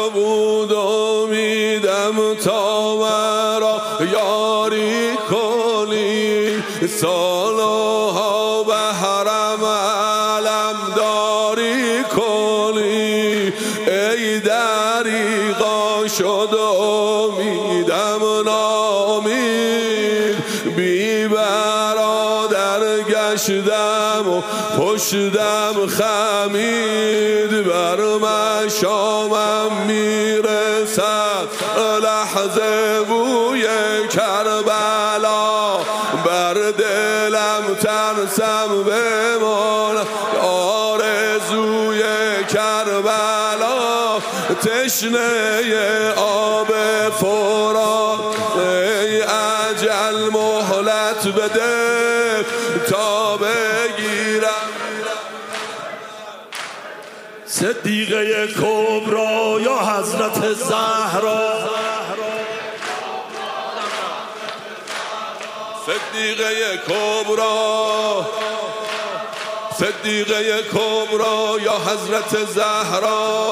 نابود امیدم تا مرا یاری کنی، سالها به حرم علمداری کنی. ای دریغا شد امیدم نامید، بی برادر گشتم و پشتم خمید. بر مشامم میرسد لحظه بوی کربلا، بر دلم ترسم بماند آرزوی کربلا. تشنه آب فرات ای اجل مهلت بده تا بگیرم. صدیقه کبرا یا حضرت زهرا، صدیقه کبرا، صدیقه کبرا یا حضرت زهرا.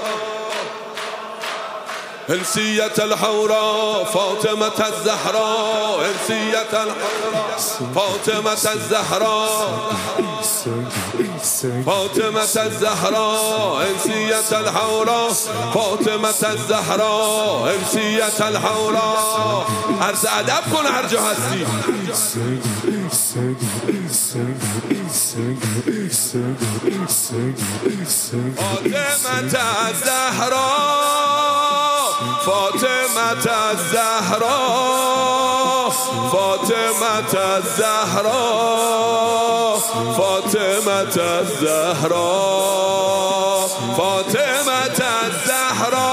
انسیت الحورا فاطمة الزهرا، انسیت الحورا فاطمة الزهرا، فاطمة الزهرا. انسیت الحورا فاطمة الزهرا، انسیت الحورا. عرض ادب کن هر جا هستی. فاطمة الزهرا، فاطمة الزهرا، فاطمة الزهرا، فاطمة الزهرا، فاطمة الزهرا،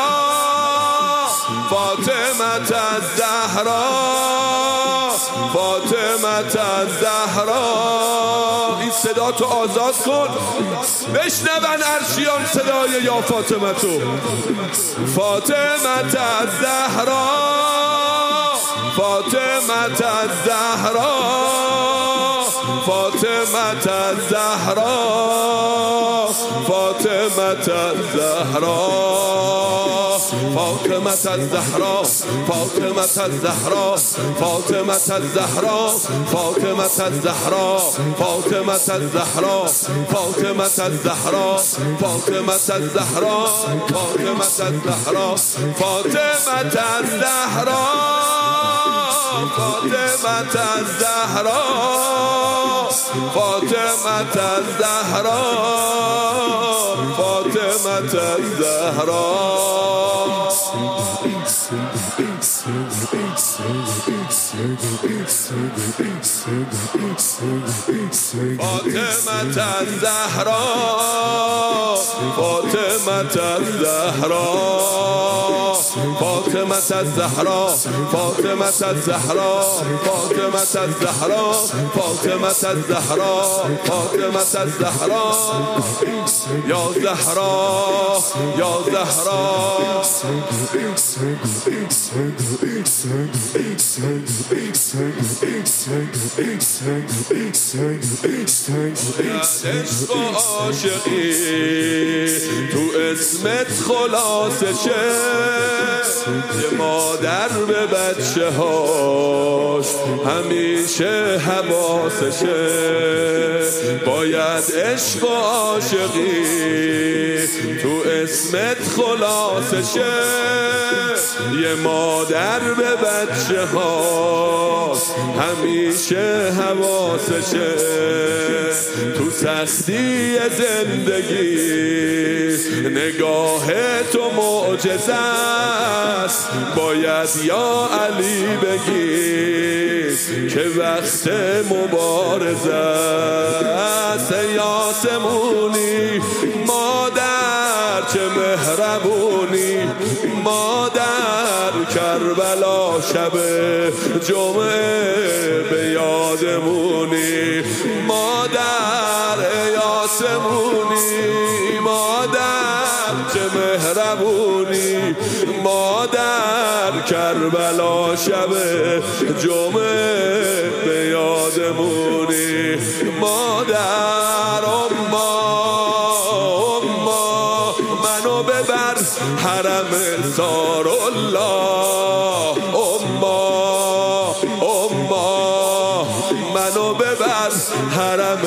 فاطمة الزهرا، فاطمة الزهرا. این صدا تو آزاد کن، بشنون عرشیان صدای یا فاطمه تو. فاطمة الزهرا، فاطمة الزهرا، فاطمة الزهرا، فاطمة الزهرا، فاطمة الزهرا، فاطمة الزهرا، فاطمة الزهرا، فاطمة الزهرا، فاطمة الزهرا، فاطمة الزهرا، فاطمة الزهرا، فاطمة الزهرا، فاطمة الزهرا، فاطمة الزهرا، فاطمة الزهرا، فاطمة الزهرا. فاطمة الزهرا، فاطمة الزهرا، فاطمة الزهرا، فاطمة الزهرا، فاطمة الزهرا، فاطمة الزهرا، فاطمة الزهرا. یا زهرا، یا زهرا. عشق و عاشقی تو اسمت خلاصه شه، یه مادر به بچه هاش همیشه حواسشه. باید عشق و عاشقی تو اسمت خلاصه شه، یه مادر به بچه هاش همیشه حواسشه. تو سختی زندگی نگاه تو معجزه است، باید یا علی بگی که وقت مبارزه است. یاسمونی مادر چه مهربونی، مادر کربلا شب جمعه به یادمونی. مادر یاسمونی مادر چه مهربونی، مادر کربلا شب جمعه به یادمونی. مادر اما منو ببر حرم زار الله. اما منو ببر حرم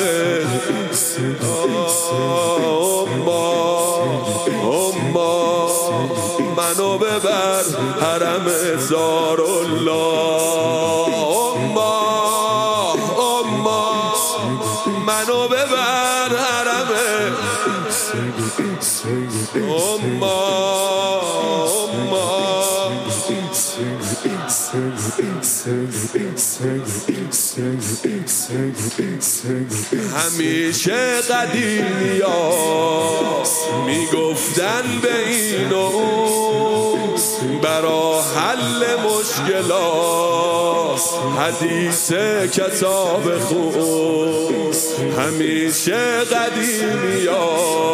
منو ببر حرم زار الله. منو ببر حرم همیشه قدیمیا میگفتن به این و اون برا حل مشکلات حدیث کتاب خون. همیشه قدیمیا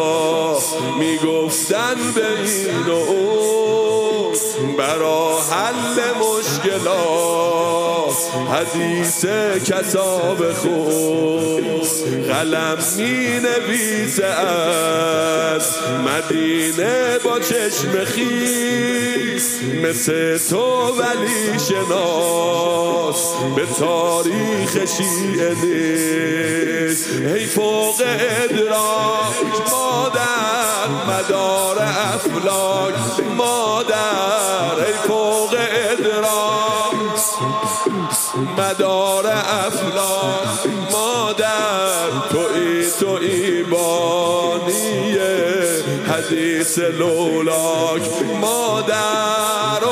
میگفتن به این و اون برا حل مشکلات حدیث کتاب خون. قلم می نویسه از مدینه با چشم خیس مثل تو ولی شناس به تاریخ شیعه نیست. ای فوق ادراک مادر مدار افلاک مادر. ای فوق ادراک مدار افلاک مادر. توی بانیه حدیث لولاک مادر.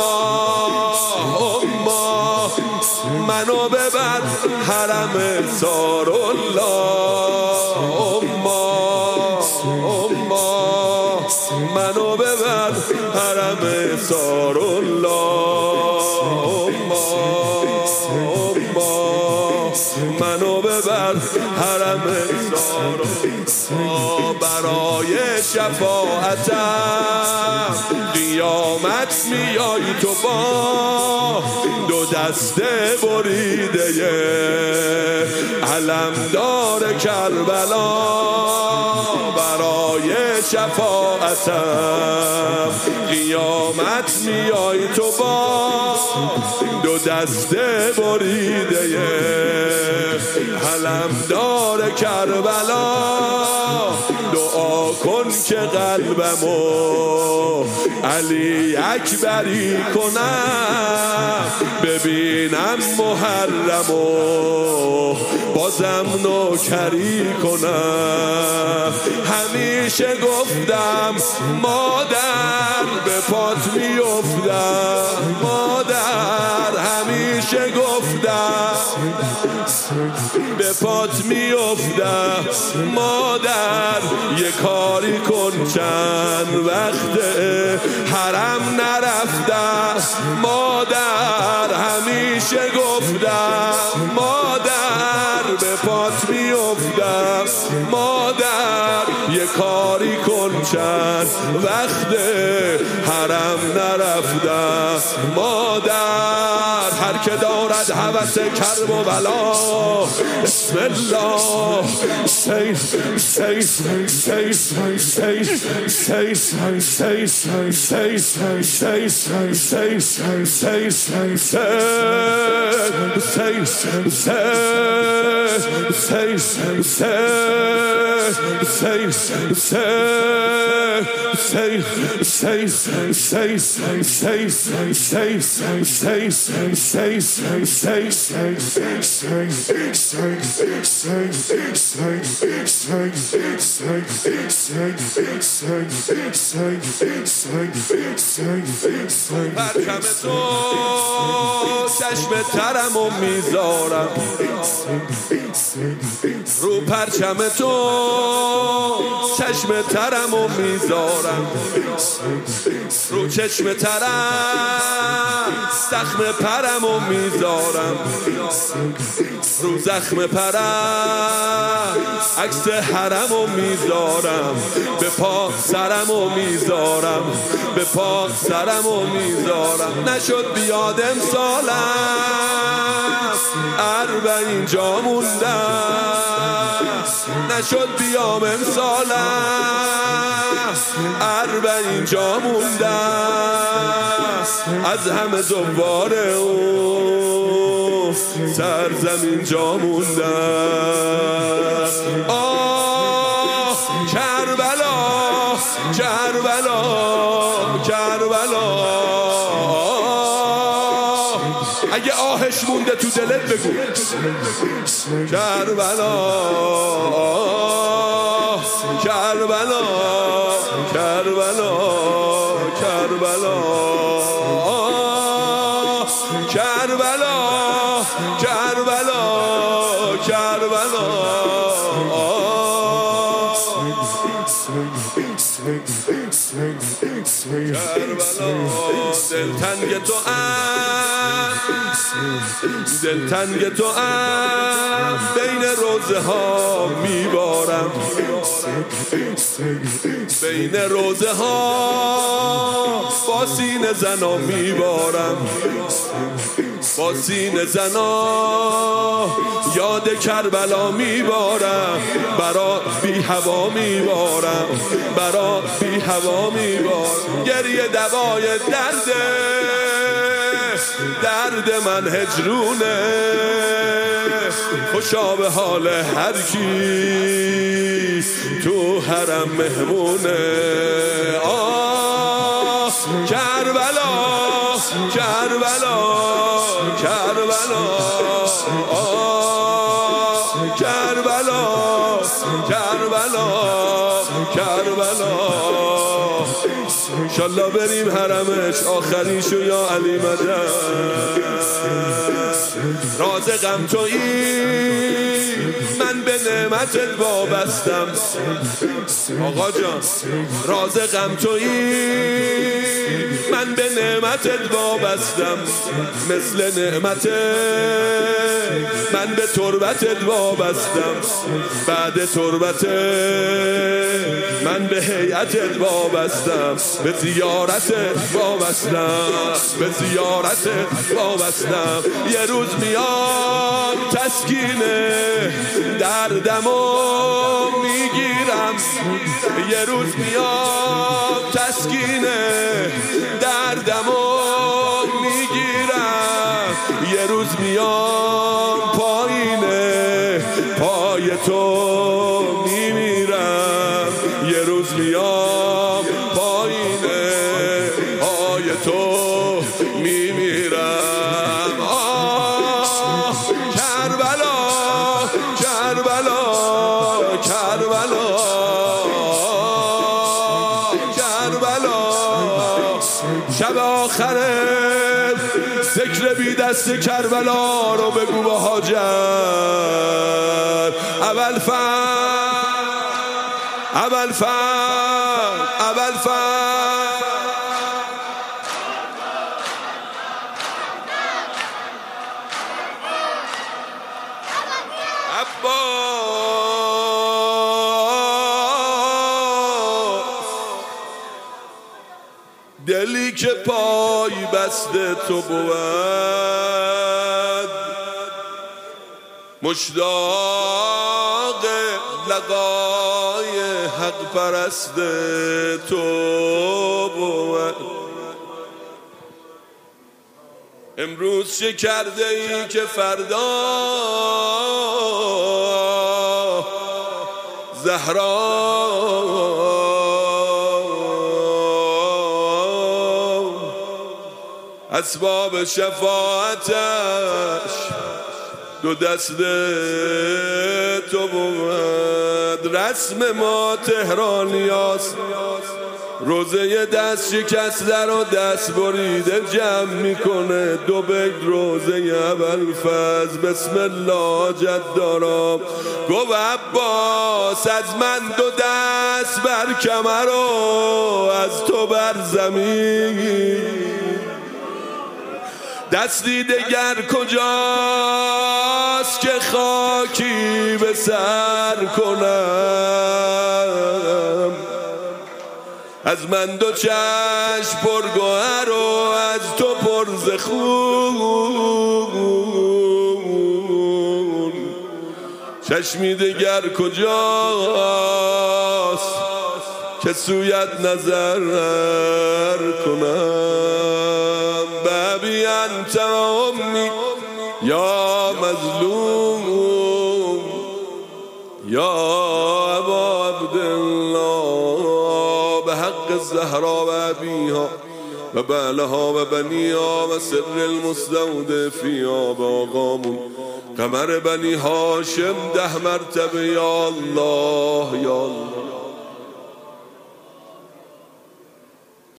اما منو ببر حرم زار الله. اما منو ببر حرم زار الله. منو ببر حرم زار الله. برای شفاعتم قیامت میای تو با دو دسته بریده علمدار کربلا. برای شفاعتم قیامت میای تو با دو دسته بریده علمدار کربلا. دعا کن که قلبمو علی اکبری کنم ببینم محرمو بازم نوکری کنم. همیشه گفتم مادر به پات میافتم مادر. همیشه گفتم به پات میافتم مادر. یه کاری کن چند وقته حرم نرفتم مادر. همیشه گفتم مادر به پات میافتم مادر. یه کاری کن چند وقته حرم نرفتم مادر. هر که دارد هوس کرب و بلا بسم الله پرچم تو چشم ترمو میذارم رو پرچم تو چشم ترمو میذارم رو چشم ترم زخم پرمو میذارم رو زخم پرم عکس حرمو میذارم به پا سرمو میذارم به پا سرمو میذارم. نشد بیاد امسالم 40 جا موندم نشد بیام امسالم 40 جا مونده از همه زواره او سرزمین جا مونده آه کربلا کربلا کربلا اگه آهش مونده تو دلت بگو کربلا کربلا کربلا کربلا کربلا کربلا کربلا دلتنگ تو دلتنگ تو بین روزه ها میبارم بین روزه ها با سینه زنا میبارم با سینه زنا یاد کربلا میبارم برا بی هوا میبارم برا بی هوا میبارم گریه دوای درد من هجرونه خوشا به حال هر کی تو حرم مهمونه آه کربلا کربلا کربلا آه کربلا کربلا کربلا انشالله بریم حرمش آخریشو یا علی مدد راز غم تویی من به نعمتت وابستم آقا جان راز غم تویی من به نعمتت وابستم مثل نعمت من به تربتت وابستم بعد تربت من به هیئتت وابستم به زیارتت وابستم به زیارتت وابستم یه روز میاد تسکین دردمو میگیرم یه روز میاد تسکین دردمو میگیرم یه روز میاد پایین پای تو میمیرم یه روز میاد پایین پای تو میمیرم آه کربلا کربلا کربلا کربلا شب آخره ذکر بی دست کربلا رو بگو با حاجت اول دلی که پای بسته تو بود مشتاق لقای حق پرست تو بود امروز چه کرده ای که فردا زهرا اسباب شفاعتش دو دست تو بود رسم ما تهرانیاست روزه دست شکسته رو دست بریده جمع میکنه دو بیت روزه ابوالفضل بسم الله جدارم گو عباس از من دو دست بر کمر و از تو بر زمین دستی دگر کجاست که خاکی به سر کنم از من دو چشم پرگوهر و از تو پر خون چشمی دگر کجاست که سویت نظر کنم؟ بابی انت امي یا مظلوم یا ابا عبدالله، به حق الزهرا و ابیها و بعلها و بنیها و سر المستودعفیها و آقامون قمر بنی هاشم 10 مرتبه یا الله یا الله.